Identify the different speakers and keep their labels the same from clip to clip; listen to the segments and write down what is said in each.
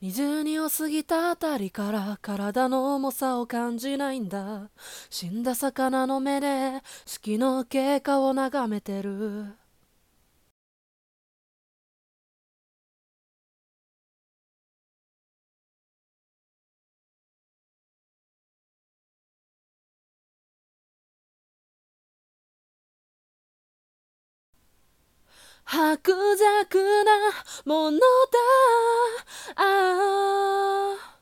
Speaker 1: 22を過ぎたあたりから体の重さを感じないんだ。死んだ魚の目で四季の経過を眺めてる。薄弱なものだ。ああ、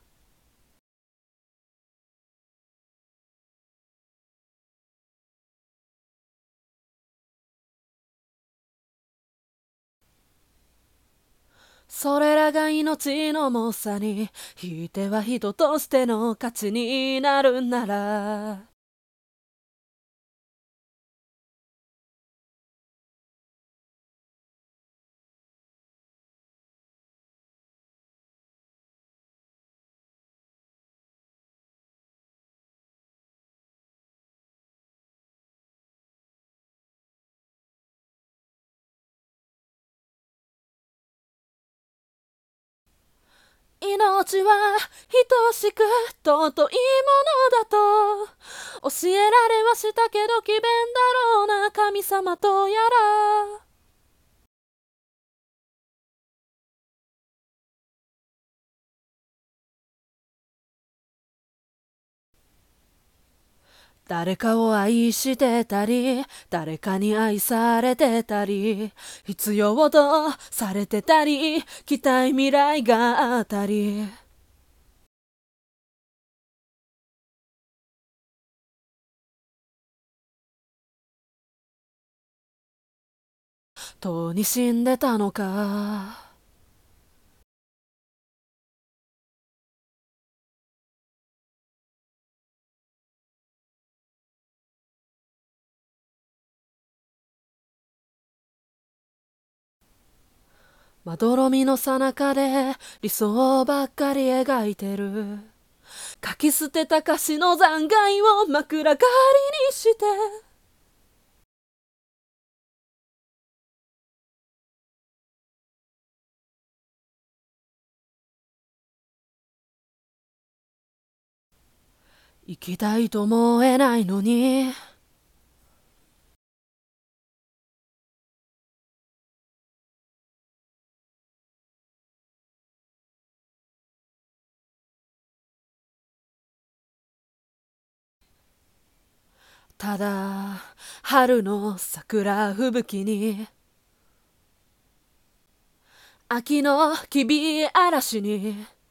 Speaker 1: それらが命の重さに、ひいては人としての価値になるんなら、命は等しく尊いものだと教えられはしたけど、詭弁だろうな神様とやら。誰かを愛してたり、誰かに愛されてたり、必要とされてたり、期待未来があったり、とうに死んでたのか。まどろみの最中で理想ばっかり描いてる。書き捨てた歌詞の残骸を枕代わりにして、生きたいと思えないのに、ただ春の桜吹雪に、秋のきび嵐に